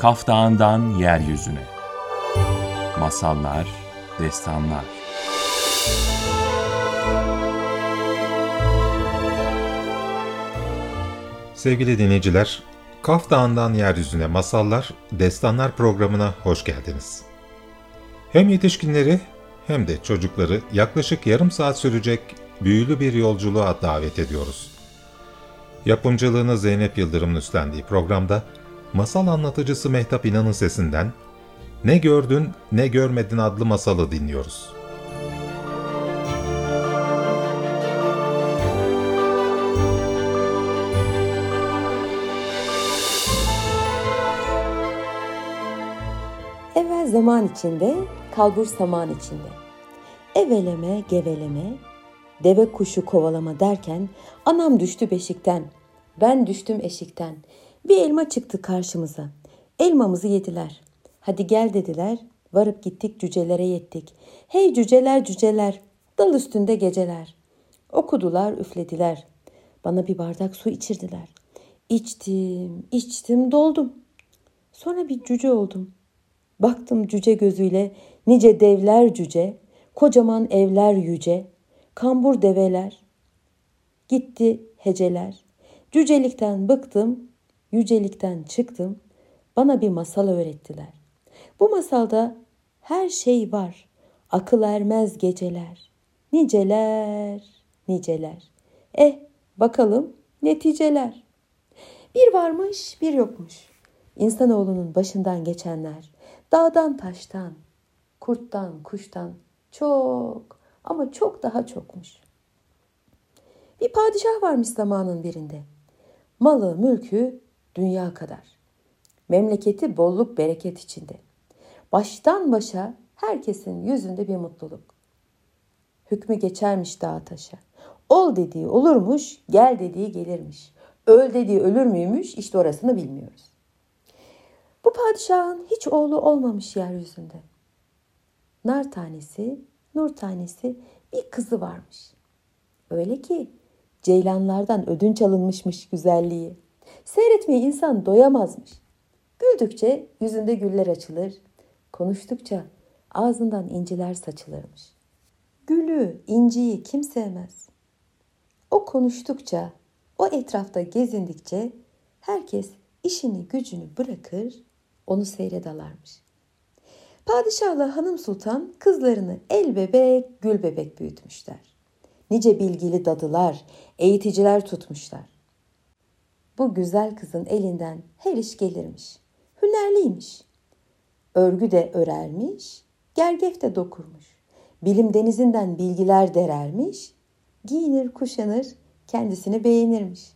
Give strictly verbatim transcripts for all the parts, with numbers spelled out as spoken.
Kaf Dağı'ndan yeryüzüne. Masallar, destanlar. Sevgili dinleyiciler, Kaf Dağı'ndan yeryüzüne masallar, destanlar programına hoş geldiniz. Hem yetişkinleri hem de çocukları yaklaşık yarım saat sürecek büyülü bir yolculuğa davet ediyoruz. Yapımcılığını Zeynep Yıldırım'ın üstlendiği programda masal anlatıcısı Mehtap İnan'ın sesinden "Ne Gördün Ne Görmedin" adlı masalı dinliyoruz. Evvel zaman içinde, kalbur saman içinde. Eveleme, geveleme, deve kuşu kovalama derken anam düştü beşikten, ben düştüm eşikten. Bir elma çıktı karşımıza, elmamızı yediler. Hadi gel dediler, varıp gittik cücelere yettik. Hey cüceler cüceler, dal üstünde geceler. Okudular, üflediler, bana bir bardak su içirdiler. İçtim, içtim, doldum. Sonra bir cüce oldum. Baktım cüce gözüyle, nice devler cüce, kocaman evler yüce, kambur develer. Gitti heceler, cücelikten bıktım, yücelikten çıktım, bana bir masal öğrettiler. Bu masalda her şey var, akıl ermez geceler, niceler, niceler. Eh, bakalım neticeler. Bir varmış, bir yokmuş. İnsanoğlunun başından geçenler, dağdan taştan, kurttan, kuştan çok ama çok daha çokmuş. Bir padişah varmış zamanın birinde. Malı, mülkü dünya kadar. Memleketi bolluk bereket içinde. Baştan başa herkesin yüzünde bir mutluluk. Hükmü geçermiş dağa taşa. Ol dediği olurmuş, gel dediği gelirmiş. Öl dediği ölür müymüş, işte orasını bilmiyoruz. Bu padişahın hiç oğlu olmamış yeryüzünde. Nar tanesi, nur tanesi bir kızı varmış. Öyle ki ceylanlardan ödünç alınmışmış güzelliği. Seyretmeye insan doyamazmış. Güldükçe yüzünde güller açılır, konuştukça ağzından inciler saçılırmış. Gülü, inciyi kim sevmez? O konuştukça, o etrafta gezindikçe herkes işini gücünü bırakır, onu seyredalarmış. Padişahla hanım sultan kızlarını el bebek, gül bebek büyütmüşler. Nice bilgili dadılar, eğiticiler tutmuşlar. Bu güzel kızın elinden her iş gelirmiş. Hünerliymiş. Örgü de örermiş, gergef de dokurmuş. Bilim denizinden bilgiler derermiş, giyinir kuşanır, kendisini beğenirmiş.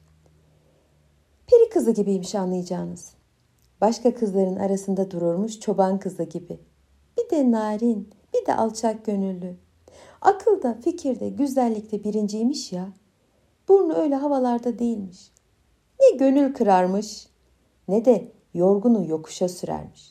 Peri kızı gibiymiş anlayacağınız. Başka kızların arasında dururmuş çoban kızı gibi. Bir de narin, bir de alçak gönüllü. Akılda, fikirde, güzellikte birinciymiş ya. Burnu öyle havalarda değilmiş. Ne gönül kırarmış, ne de yorgunu yokuşa sürermiş.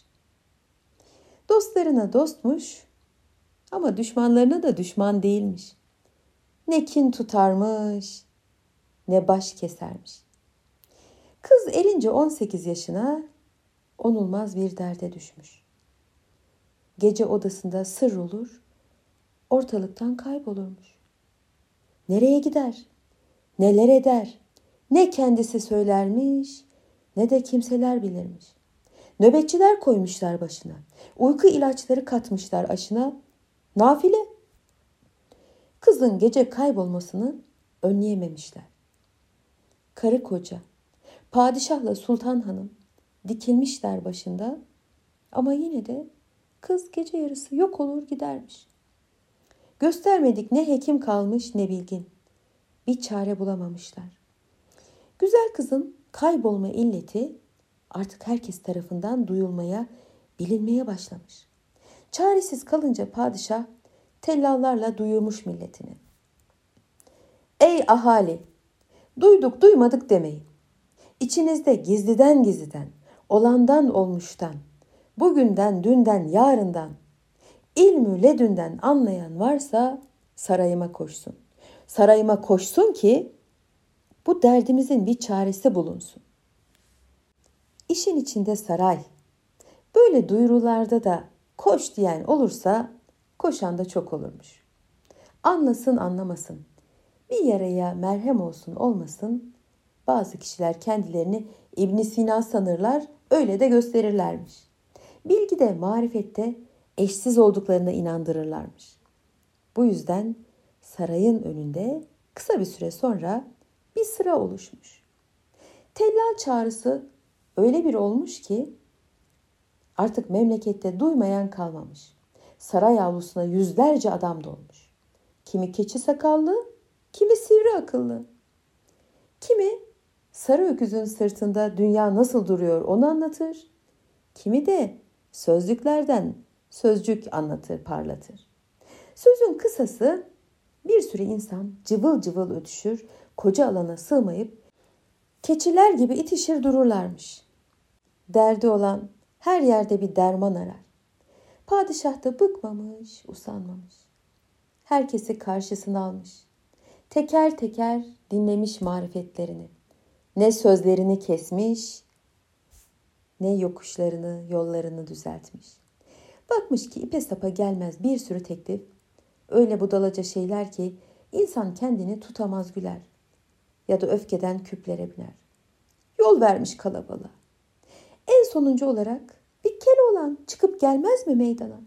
Dostlarına dostmuş ama düşmanlarına da düşman değilmiş. Ne kin tutarmış, ne baş kesermiş. Kız erince on sekiz yaşına onulmaz bir derde düşmüş. Gece odasında sır olur, ortalıktan kaybolurmuş. Nereye gider, neler eder, ne kendisi söylermiş, ne de kimseler bilirmiş. Nöbetçiler koymuşlar başına, uyku ilaçları katmışlar aşına, nafile. Kızın gece kaybolmasını önleyememişler. Karı koca, padişahla sultan hanım dikilmişler başında ama yine de kız gece yarısı yok olur gidermiş. Göstermedik ne hekim kalmış ne bilgin. Bir çare bulamamışlar. Güzel kızın kaybolma illeti artık herkes tarafından duyulmaya, bilinmeye başlamış. Çaresiz kalınca padişah tellallarla duyurmuş milletini. Ey ahali! Duyduk duymadık demeyin. İçinizde gizliden gizliden, olandan olmuştan, bugünden, dünden, yarından, ilmü ledünden anlayan varsa sarayıma koşsun. Sarayıma koşsun ki bu derdimizin bir çaresi bulunsun. İşin içinde saray, Böyle duyurularda da koş diyen olursa koşan da çok olurmuş. Anlasın anlamasın, bir yaraya merhem olsun olmasın, bazı kişiler kendilerini İbn Sina sanırlar, öyle de gösterirlermiş. Bilgide, marifette eşsiz olduklarına inandırırlarmış. Bu yüzden sarayın önünde kısa bir süre sonra bir sıra oluşmuş. Tellal çağrısı öyle bir olmuş ki artık memlekette duymayan kalmamış. Saray avlusuna yüzlerce adam dolmuş. Kimi keçi sakallı, kimi sivri akıllı. Kimi sarı öküzün sırtında dünya nasıl duruyor onu anlatır. Kimi de sözlüklerden sözcük anlatır, parlatır. Sözün kısası bir sürü insan cıvıl cıvıl ötüşür, koca alana sığmayıp keçiler gibi itişir dururlarmış. Derdi olan her yerde bir derman arar. Padişah da bıkmamış, usanmamış. Herkesi karşısına almış. Teker teker dinlemiş marifetlerini. Ne sözlerini kesmiş, ne yokuşlarını, yollarını düzeltmiş. Bakmış ki ipe sapa gelmez bir sürü teklif, öyle budalaca şeyler ki insan kendini tutamaz güler ya da öfkeden küplere biner. Yol vermiş kalabalığa. En sonuncu olarak bir Keloğlan çıkıp gelmez mi meydana?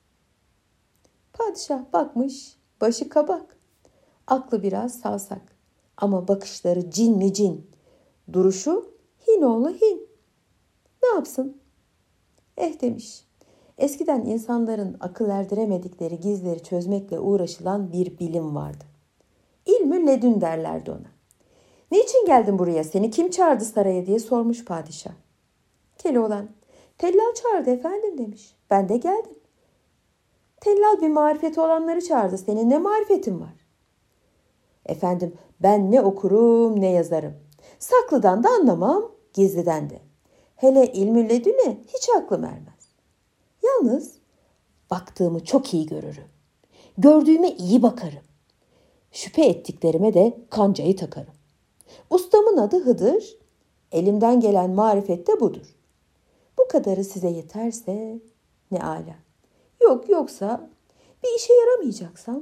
Padişah bakmış, başı kabak, aklı biraz savsak ama bakışları cin mi cin, duruşu hin oğlu hin. Ne yapsın? Eh demiş, eskiden insanların akıl erdiremedikleri gizleri çözmekle uğraşılan bir bilim vardı. İlmü ledün derlerdi ona. Niçin geldin buraya, seni kim çağırdı saraya diye sormuş padişah. Keloğlan, tellal çağırdı efendim demiş. Ben de geldim. Tellal bir marifeti olanları çağırdı. Senin ne marifetin var? Efendim ben ne okurum ne yazarım. Saklıdan da anlamam, gizliden de. Hele ilmü ledüne hiç aklım ermez. Yalnız baktığımı çok iyi görürüm. Gördüğüme iyi bakarım. Şüphe ettiklerime de kancayı takarım. Ustamın adı Hıdır. Elimden gelen marifet de budur. Bu kadarı size yeterse ne âlâ. Yok yoksa bir işe yaramayacaksam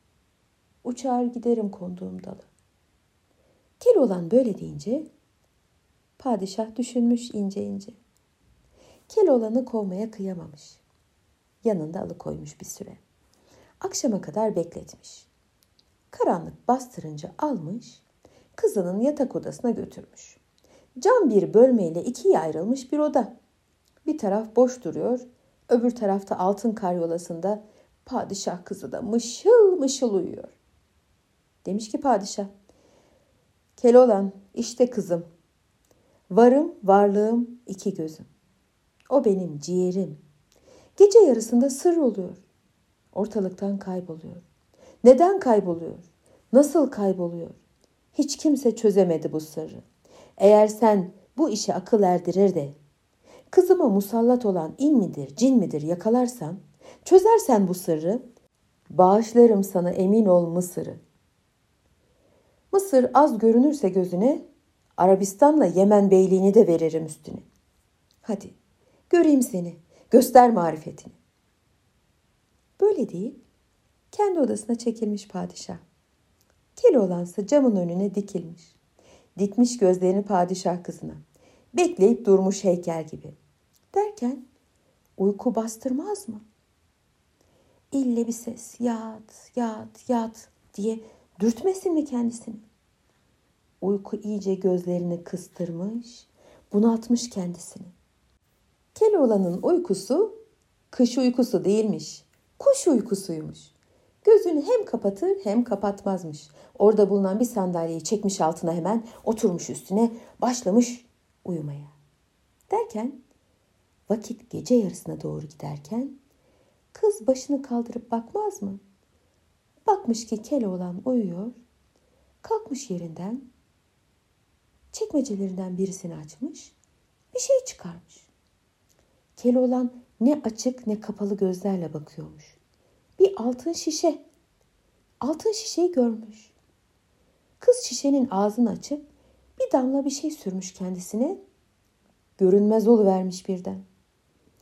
uçar giderim konduğum dalı. Keloğlan böyle deyince padişah düşünmüş ince ince. Keloğlan'ı kovmaya kıyamamış. Yanında alıkoymuş bir süre. Akşama kadar bekletmiş. Karanlık bastırınca almış, kızının yatak odasına götürmüş. Cam bir bölmeyle ikiye ayrılmış bir oda. Bir taraf boş duruyor, öbür tarafta altın karyolasında padişah kızı da mışıl mışıl uyuyor. Demiş ki padişah, Keloğlan işte kızım, varım varlığım iki gözüm. O benim ciğerim. Gece yarısında sır oluyor. Ortalıktan kayboluyor. Neden kayboluyor? Nasıl kayboluyor? Hiç kimse çözemedi bu sırrı. Eğer sen bu işe akıl erdirir de kızıma musallat olan in midir, cin midir yakalarsan, çözersen bu sırrı, bağışlarım sana emin ol Mısır'ı. Mısır az görünürse gözüne, Arabistan'la Yemen beyliğini de veririm üstüne. Hadi göreyim seni, göster marifetini. Böyle deyip kendi odasına çekilmiş padişah. Keloğlansa camın önüne dikilmiş. Dikmiş gözlerini padişah kızına. Bekleyip durmuş heykel gibi. Derken uyku bastırmaz mı? İlle bir ses yat, yat, yat diye dürtmesin mi kendisini? Uyku iyice gözlerini kıstırmış, bunaltmış kendisini. Keloğlan'ın uykusu kış uykusu değilmiş, kuş uykusuymuş. Gözünü hem kapatır hem kapatmazmış. Orada bulunan bir sandalyeyi çekmiş altına, hemen oturmuş üstüne, başlamış uyumaya. Derken vakit gece yarısına doğru giderken kız başını kaldırıp bakmaz mı? Bakmış ki Keloğlan uyuyor. Kalkmış yerinden, çekmecelerinden birisini açmış, bir şey çıkarmış. Keloğlan ne açık ne kapalı gözlerle bakıyormuş. Bir altın şişe. Altın şişeyi görmüş. Kız şişenin ağzını açıp bir damla bir şey sürmüş kendisine. Görünmez oluvermiş birden.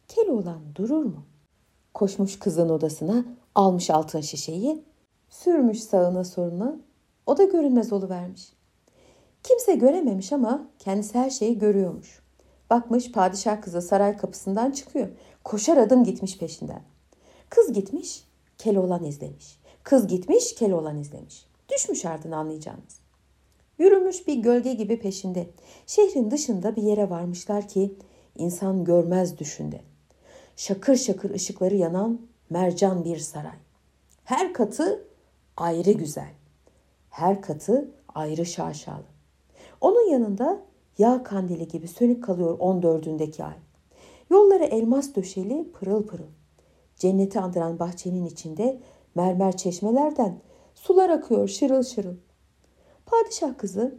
Keloğlan durur mu? Koşmuş kızın odasına, almış altın şişeyi, sürmüş sağına soluna, o da görünmez oluvermiş. Kimse görememiş ama kendisi her şeyi görüyormuş. Bakmış padişah kızı saray kapısından çıkıyor. Koşar adım gitmiş peşinden. Kız gitmiş, Keloğlan izlemiş. Kız gitmiş, Keloğlan izlemiş. Düşmüş ardına anlayacağınız. Yürümüş bir gölge gibi peşinde. Şehrin dışında bir yere varmışlar ki insan görmez düşünde. Şakır şakır ışıkları yanan mercan bir saray. Her katı ayrı güzel. Her katı ayrı şaşalı. Onun yanında yağ kandili gibi sönük kalıyor on dördündeki ay. Yolları elmas döşeli pırıl pırıl. Cenneti andıran bahçenin içinde mermer çeşmelerden sular akıyor şırıl şırıl. Padişah kızı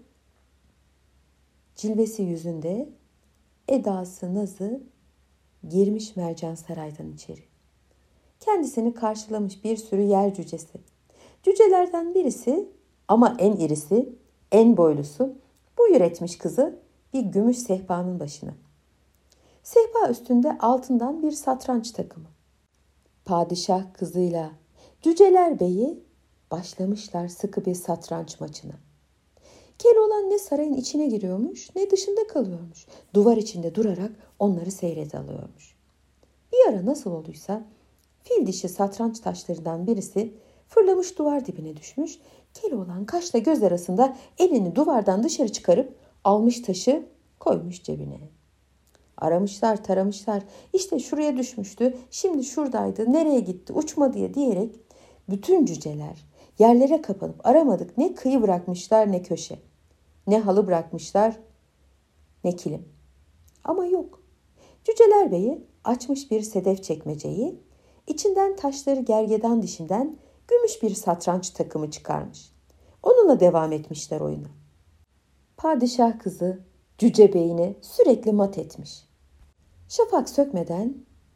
cilvesi yüzünde, edası nazı girmiş mercan saraydan içeri. Kendisini karşılamış bir sürü yer cücesi. Cücelerden birisi ama en irisi, en boylusu buyur etmiş kızı bir gümüş sehpanın başına. Sehpa üstünde altından bir satranç takımı. Padişah kızıyla cüceler beyi başlamışlar sıkı bir satranç maçına. Keloğlan ne sarayın içine giriyormuş ne dışında kalıyormuş. Duvar içinde durarak onları seyret alıyormuş. Bir ara nasıl olduysa fil dişi satranç taşlarından birisi fırlamış duvar dibine düşmüş. Keloğlan kaşla göz arasında elini duvardan dışarı çıkarıp almış taşı koymuş cebine. Aramışlar taramışlar, işte şuraya düşmüştü, şimdi şuradaydı, nereye gitti, uçma diye diyerek bütün cüceler yerlere kapanıp aramadık, ne kıyı bırakmışlar ne köşe, ne halı bırakmışlar ne kilim. Ama yok. Cüceler beyi açmış bir sedef çekmeceyi, içinden taşları gergedan dişinden gümüş bir satranç takımı çıkarmış. Onunla devam etmişler oyuna. Padişah kızı cüce beyini sürekli mat etmiş. Şafak sökmeden,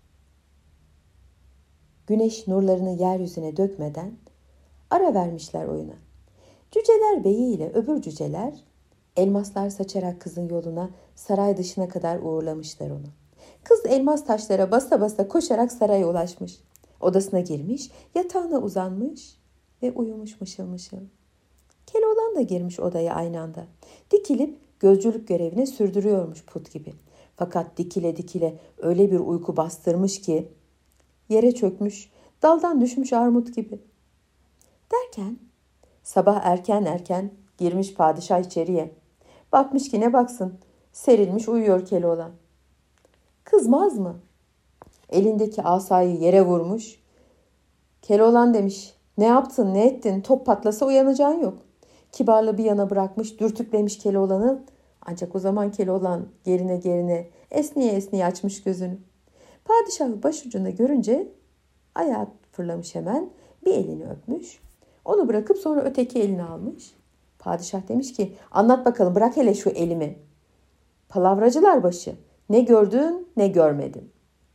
güneş nurlarını yeryüzüne dökmeden ara vermişler oyuna. Cüceler beyi ile öbür cüceler elmaslar saçarak kızın yoluna saray dışına kadar uğurlamışlar onu. Kız elmas taşlara basa basa koşarak saraya ulaşmış. Odasına girmiş, yatağına uzanmış ve uyumuş mışıl mışıl. Keloğlan da girmiş odaya aynı anda. Dikilip gözcülük görevini sürdürüyormuş put gibi. Fakat dikile dikile öyle bir uyku bastırmış ki yere çökmüş, daldan düşmüş armut gibi. Derken sabah erken erken girmiş padişah içeriye. Bakmış ki ne baksın, serilmiş uyuyor Keloğlan. Kızmaz mı? Elindeki asayı yere vurmuş. Keloğlan demiş, ne yaptın ne ettin, top patlasa uyanacağın yok. Kibarlı bir yana bırakmış, dürtüklemiş Keloğlan'ı. Ancak o zaman Keloğlan gerine gerine esniye esniye açmış gözünü. Padişahı başucunda görünce ayağa fırlamış hemen, bir elini öpmüş. Onu bırakıp sonra öteki elini almış. Padişah demiş ki, anlat bakalım, bırak hele şu elimi. Palavracılar başı, ne gördün ne görmedin.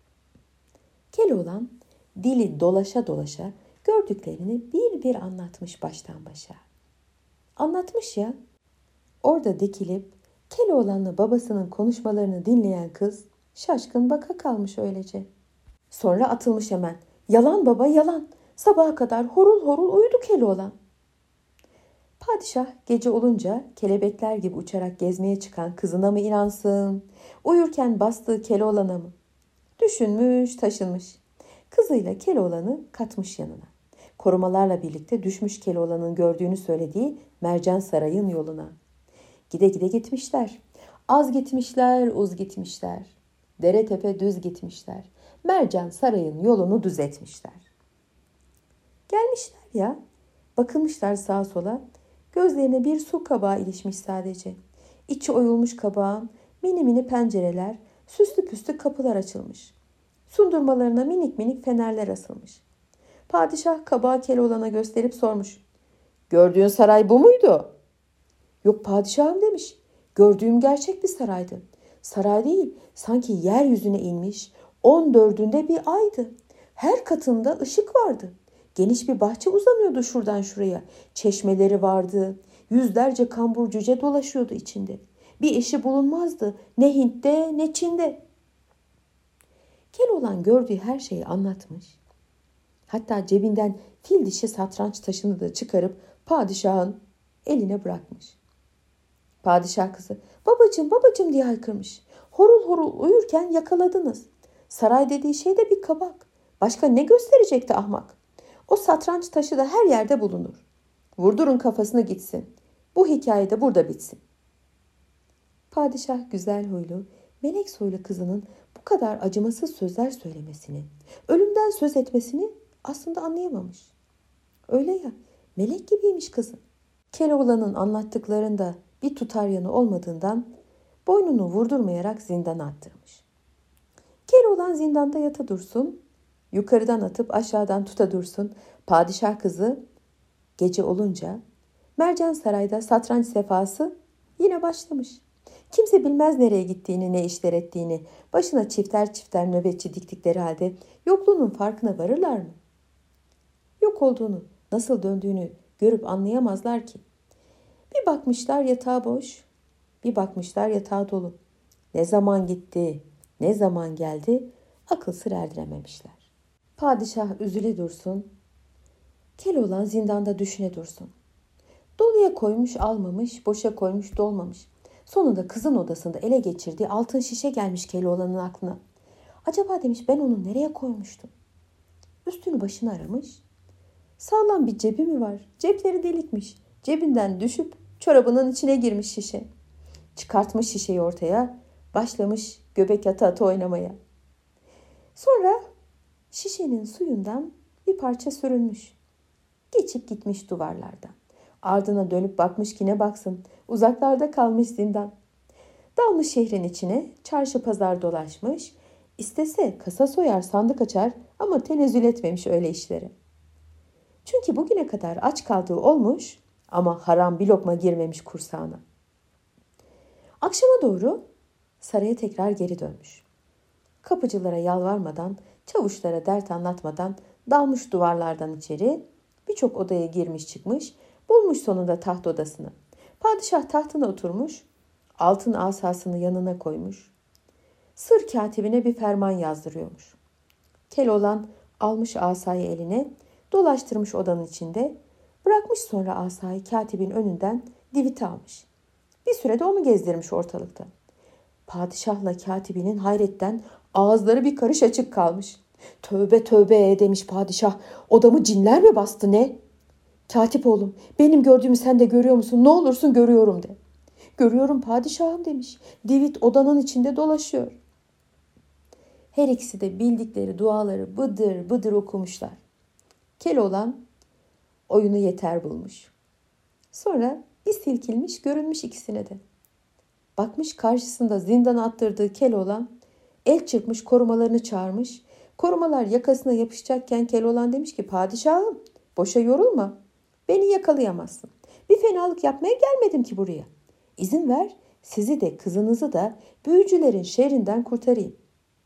Keloğlan dili dolaşa dolaşa gördüklerini bir bir anlatmış baştan başa. Anlatmış ya, orada dikilip Keloğlan'la babasının konuşmalarını dinleyen kız şaşkın baka kalmış öylece. Sonra atılmış hemen. Yalan baba yalan. Sabaha kadar horul horul uyudu Keloğlan. Padişah gece olunca kelebekler gibi uçarak gezmeye çıkan kızına mı inansın? Uyurken bastığı Keloğlan'a mı? Düşünmüş taşınmış. Kızıyla Keloğlan'ı katmış yanına. Korumalarla birlikte düşmüş Keloğlan'ın gördüğünü söylediği Mercan Sarayı'nın yoluna. Gide gide gitmişler. Az gitmişler, uz gitmişler. Dere tepe düz gitmişler. Mercan Sarayı'nın yolunu düz etmişler. Gelmişler ya, bakılmışlar sağa sola. Gözlerine bir su kabağı ilişmiş sadece. İçi oyulmuş kabağın mini mini pencereler, süslü püslü kapılar açılmış. Sundurmalarına minik minik fenerler asılmış. Padişah kabağı Keloğlan'a gösterip sormuş. Gördüğün saray bu muydu? Yok padişahım demiş. Gördüğüm gerçek bir saraydı. Saray değil, sanki yeryüzüne inmiş on dördünde bir aydı. Her katında ışık vardı. Geniş bir bahçe uzanıyordu şuradan şuraya. Çeşmeleri vardı. Yüzlerce kambur cüce dolaşıyordu içinde. Bir eşi bulunmazdı. Ne Hint'te ne Çin'de. Keloğlan gördüğü her şeyi anlatmış. Hatta cebinden fil dişi satranç taşını da çıkarıp padişahın eline bırakmış. Padişah kızı babacığım babacığım diye haykırmış. Horul horul uyurken yakaladınız. Saray dediği şey de bir kabak. Başka ne gösterecekti ahmak? O satranç taşı da her yerde bulunur. Vurdurun kafasına gitsin. Bu hikaye de burada bitsin. Padişah güzel huylu, melek soylu kızının bu kadar acımasız sözler söylemesini, ölümden söz etmesini aslında anlayamamış. Öyle ya, melek gibiymiş kızı. Keloğlan'ın anlattıklarında bir tutar yanı olmadığından boynunu vurdurmayarak zindana attırmış. Keloğlan zindanda yata dursun, yukarıdan atıp aşağıdan tuta dursun. Padişah kızı gece olunca Mercan Saray'da satranç sefası yine başlamış. Kimse bilmez nereye gittiğini, ne işler ettiğini. Başına çifter çifter nöbetçi diktikleri halde yokluğunun farkına varırlar mı? Yok olduğunu, nasıl döndüğünü görüp anlayamazlar ki. Bir bakmışlar yatağı boş, bir bakmışlar yatağı dolu. Ne zaman gitti, ne zaman geldi akıl sır erdirememişler. Padişah üzüle dursun, Keloğlan zindanda düşüne dursun. Doluya koymuş almamış, boşa koymuş dolmamış. Sonunda kızın odasında ele geçirdiği altın şişe gelmiş Keloğlan'ın aklına. Acaba demiş ben onu nereye koymuştum? Üstünü başını aramış. Sağlam bir cebi mi var? Cepleri delikmiş. Cebinden düşüp çorabının içine girmiş şişe. Çıkartmış şişeyi ortaya, başlamış göbek ata ata oynamaya. Sonra şişenin suyundan bir parça sürünmüş. Geçip gitmiş duvarlardan. Ardına dönüp bakmış ki ne baksın, uzaklarda kalmış zindan. Dalmış şehrin içine, çarşı pazar dolaşmış. İstese kasa soyar, sandık açar ama tenezzül etmemiş öyle işlere. Çünkü bugüne kadar aç kaldığı olmuş ama haram bir lokma girmemiş kursağına. Akşama doğru saraya tekrar geri dönmüş. Kapıcılara yalvarmadan, çavuşlara dert anlatmadan dalmış duvarlardan içeri, birçok odaya girmiş çıkmış, bulmuş sonunda taht odasını. Padişah tahtına oturmuş, altın asasını yanına koymuş. Sır katibine bir ferman yazdırıyormuş. Keloğlan almış asayı eline, dolaştırmış odanın içinde, bırakmış sonra asayı katibin önünden divite almış. Bir sürede onu gezdirmiş ortalıkta. Padişahla katibinin hayretten ağızları bir karış açık kalmış. Tövbe tövbe demiş padişah, odamı cinler mi bastı ne? Katip oğlum, benim gördüğümü sen de görüyor musun? Ne olursun görüyorum de. Görüyorum padişahım demiş. Divit odanın içinde dolaşıyor. Her ikisi de bildikleri duaları bıdır bıdır okumuşlar. Keloğlan oyunu yeter bulmuş. Sonra bir silkilmiş görünmüş ikisine de. Bakmış karşısında zindana attırdığı Keloğlan el çırpmış korumalarını çağırmış. Korumalar yakasına yapışacakken Keloğlan demiş ki padişahım boşa yorulma. Beni yakalayamazsın. Bir fenalık yapmaya gelmedim ki buraya. İzin ver sizi de kızınızı da büyücülerin şerrinden kurtarayım.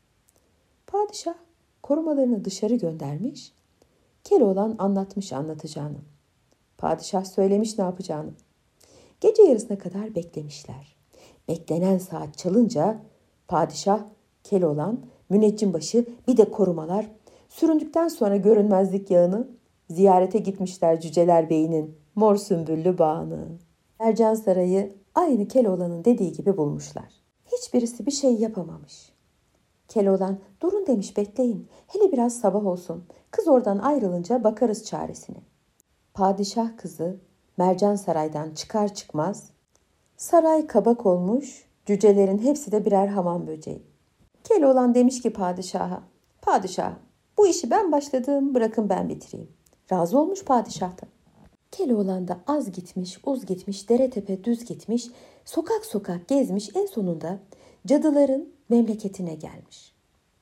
Padişah korumalarını dışarı göndermiş. Keloğlan anlatmış anlatacağını. Padişah söylemiş ne yapacağını. Gece yarısına kadar beklemişler. Beklenen saat çalınca padişah, Keloğlan, müneccimbaşı bir de korumalar süründükten sonra görünmezlik yağını ziyarete gitmişler Cüceler Bey'inin mor sümbüllü bağını. Mercan Sarayı aynı Keloğlan'ın dediği gibi bulmuşlar. Hiçbirisi bir şey yapamamış. Keloğlan durun demiş bekleyin. Hele biraz sabah olsun. Kız oradan ayrılınca bakarız çaresine. Padişah kızı Mercan Saray'dan çıkar çıkmaz saray kabak olmuş, cücelerin hepsi de birer hamam böceği. Keloğlan demiş ki padişaha, padişah bu işi ben başladım bırakın ben bitireyim. Razı olmuş padişah da. Keloğlan da az gitmiş, uz gitmiş, dere tepe düz gitmiş, sokak sokak gezmiş en sonunda cadıların memleketine gelmiş.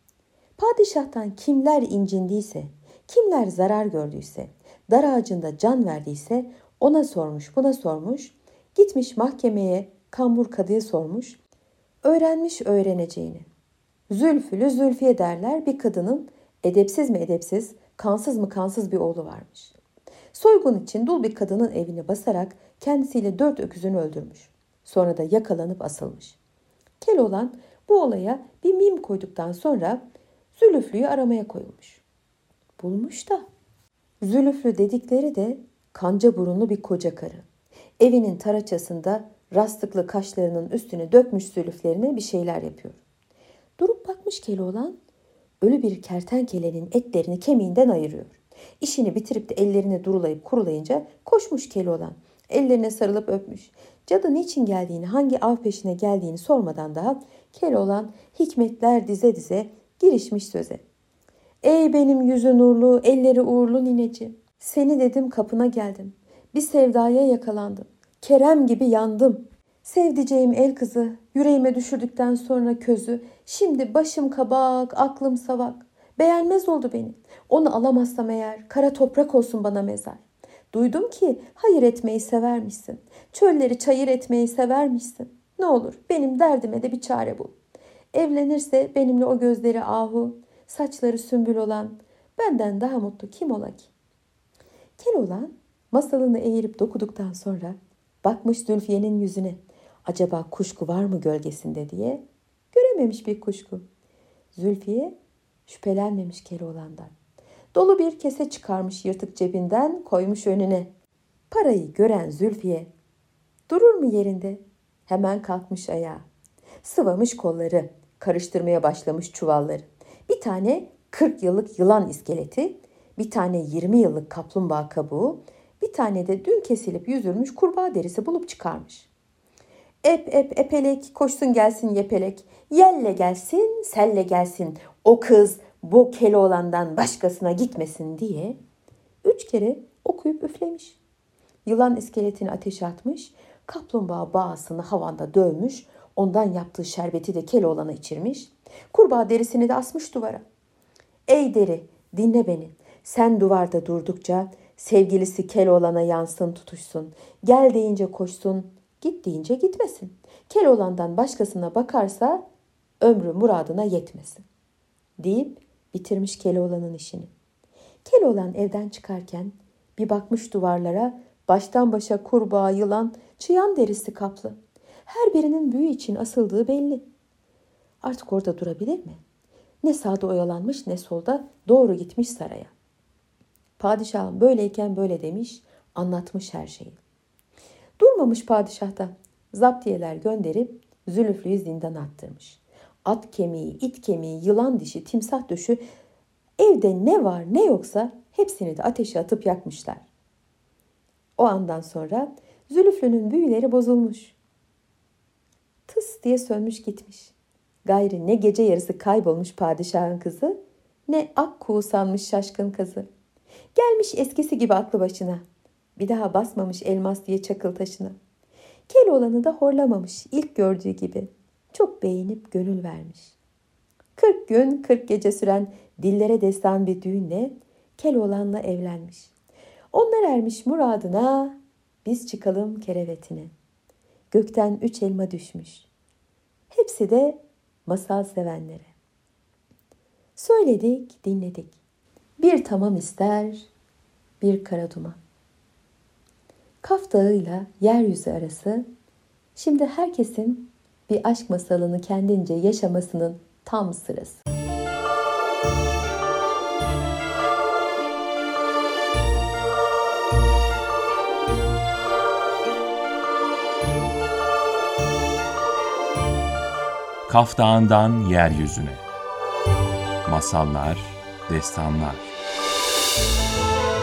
Padişahtan kimler incindiyse, kimler zarar gördüyse, dar ağacında can verdiyse ona sormuş, buna sormuş, gitmiş mahkemeye kambur kadıya sormuş, öğrenmiş öğreneceğini. Zülfülü Zülfiye derler bir kadının edepsiz mi edepsiz, kansız mı kansız bir oğlu varmış. Soygun için dul bir kadının evine basarak kendisiyle dört öküzünü öldürmüş. Sonra da yakalanıp asılmış. Keloğlan bu olaya bir mim koyduktan sonra Zülüflü'yü aramaya koyulmuş. Bulmuş da. Zülüflü dedikleri de kanca burunlu bir koca karı. Evinin taraçasında rastıklı kaşlarının üstüne dökmüş zülüflerine bir şeyler yapıyor. Durup bakmış Keloğlan, ölü bir kertenkelenin etlerini kemiğinden ayırıyor. İşini bitirip de ellerini durulayıp kurulayınca koşmuş Keloğlan. Ellerine sarılıp öpmüş. Cadı niçin geldiğini, hangi av peşine geldiğini sormadan daha Keloğlan hikmetler dize dize girişmiş söze. Ey benim yüzü nurlu, elleri uğurlu nineciğim. Seni dedim kapına geldim. Bir sevdaya yakalandım. Kerem gibi yandım. Sevdiceğim el kızı, yüreğime düşürdükten sonra közü. Şimdi başım kabak, aklım savak. Beğenmez oldu beni. Onu alamazsam eğer kara toprak olsun bana mezar. Duydum ki hayır etmeyi severmişsin. Çölleri çayır etmeyi severmişsin. Ne olur benim derdime de bir çare bul. Evlenirse benimle o gözleri ahu, saçları sümbül olan, benden daha mutlu kim ola ki? Keloğlan masalını eğirip dokuduktan sonra bakmış Zülfiye'nin yüzüne. Acaba kuşku var mı gölgesinde diye. Görememiş bir kuşku. Zülfiye şüphelenmemiş Keloğlan'dan. Dolu bir kese çıkarmış yırtık cebinden, koymuş önüne. Parayı gören Zülfiye durur mu yerinde? Hemen kalkmış ayağa. Sıvamış kolları, karıştırmaya başlamış çuvalları. Bir tane kırk yıllık yılan iskeleti, bir tane yirmi yıllık kaplumbağa kabuğu, bir tane de dün kesilip yüzülmüş kurbağa derisi bulup çıkarmış. Ep ep epelek, koşsun gelsin yepelek, yelle gelsin, selle gelsin, o kız bu Keloğlan'dan başkasına gitmesin diye üç kere okuyup üflemiş. Yılan iskeletini ateşe atmış, kaplumbağa bağısını havanda dövmüş, ondan yaptığı şerbeti de Keloğlan'a içirmiş, kurbağa derisini de asmış duvara. Ey deri, dinle beni, sen duvarda durdukça sevgilisi Keloğlan'a yansın tutuşsun, gel deyince koşsun, git deyince gitmesin. Keloğlan'dan başkasına bakarsa ömrü muradına yetmesin deyip bitirmiş Keloğlan'ın işini. Keloğlan evden çıkarken bir bakmış duvarlara, baştan başa kurbağa, yılan, çıyan derisi kaplı. Her birinin büyü için asıldığı belli. Artık orada durabilir mi? Ne sağda oyalanmış ne solda doğru gitmiş saraya. Padişahım böyleyken böyle demiş, anlatmış her şeyi. Durmamış padişah da zaptiyeler gönderip Zülüflü'yü zindana attırmış. At kemiği, it kemiği, yılan dişi, timsah döşü, evde ne var ne yoksa hepsini de ateşe atıp yakmışlar. O andan sonra Zülüflü'nün büyüleri bozulmuş. Tıs diye sönmüş gitmiş. Gayrı ne gece yarısı kaybolmuş padişahın kızı, ne ak kuğu sanmış şaşkın kızı. Gelmiş eskisi gibi aklı başına. Bir daha basmamış elmas diye çakıl taşına. Keloğlan'ı da horlamamış ilk gördüğü gibi. Çok beğenip gönül vermiş. Kırk gün kırk gece süren dillere destan bir düğünle Keloğlan'la evlenmiş. Onlar ermiş muradına, biz çıkalım kerevetine. Gökten üç elma düşmüş. Hepsi de masal sevenlere. Söyledik, dinledik. Bir tamam ister, bir kara duman. Kaf Dağı'yla yeryüzü arası, şimdi herkesin bir aşk masalını kendince yaşamasının tam sırası. Kaf Dağı'ndan yeryüzüne. Masallar, destanlar.